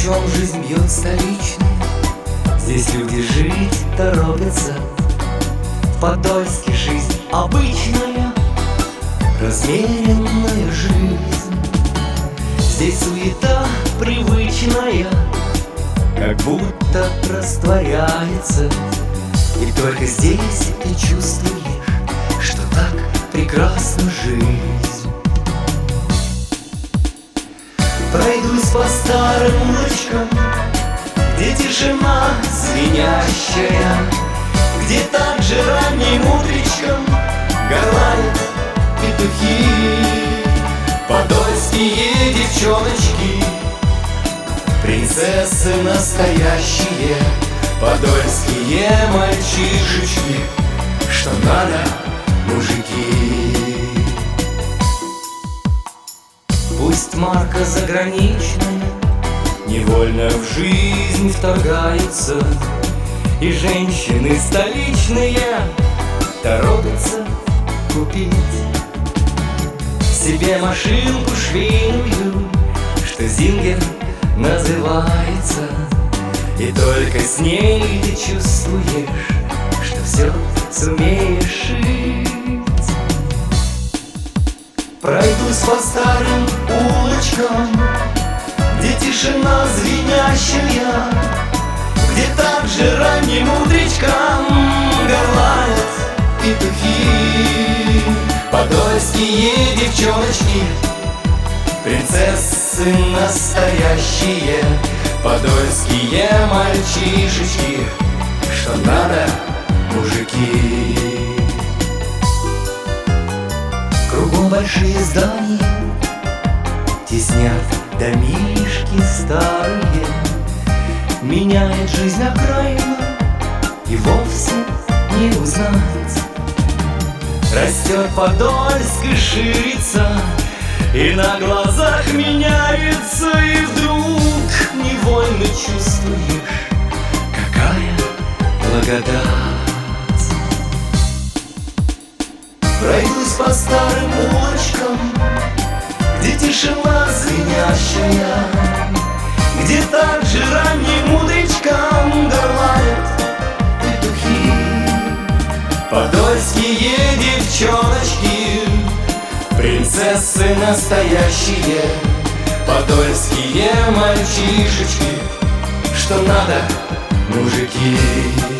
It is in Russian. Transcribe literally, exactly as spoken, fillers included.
ключом жизнь бьет столичная. Здесь люди жить торопятся. В Подольске жизнь обычная, размеренная жизнь. Здесь суета привычная, как будто растворяется. И только здесь ты чувствуешь, что так прекрасна жизнь. Пройдусь по старым улочкам, где тишина звенящая, где так же ранним утречком горланят петухи. Подольские девчоночки, принцессы настоящие, подольские мальчишечки, что надо, мужики. Пусть марка заграничная невольно в жизнь вторгается, и женщины столичные торопятся купить себе машинку швейную, что Зингер называется. И только с ней ты чувствуешь, что все сумеешь шить. Пройдусь по старым улочкам, где тишина звенящая, где так же ранним утречком горланят петухи. Подольские девчоночки, принцессы настоящие, подольские мальчишечки, что надо, мужики. Кругом большие здания теснят домишки старые. Меняет жизнь окраина и вовсе не узнать. Растет Подольск и ширится, и на глазах меняется, и вдруг невольно чувствуешь, какая благодать. Пройдусь по старым улочкам, где тишина звенящая, где так же ранним утречком горланят петухи. Подольские девчоночки, принцессы настоящие, подольские мальчишечки, что надо, мужики.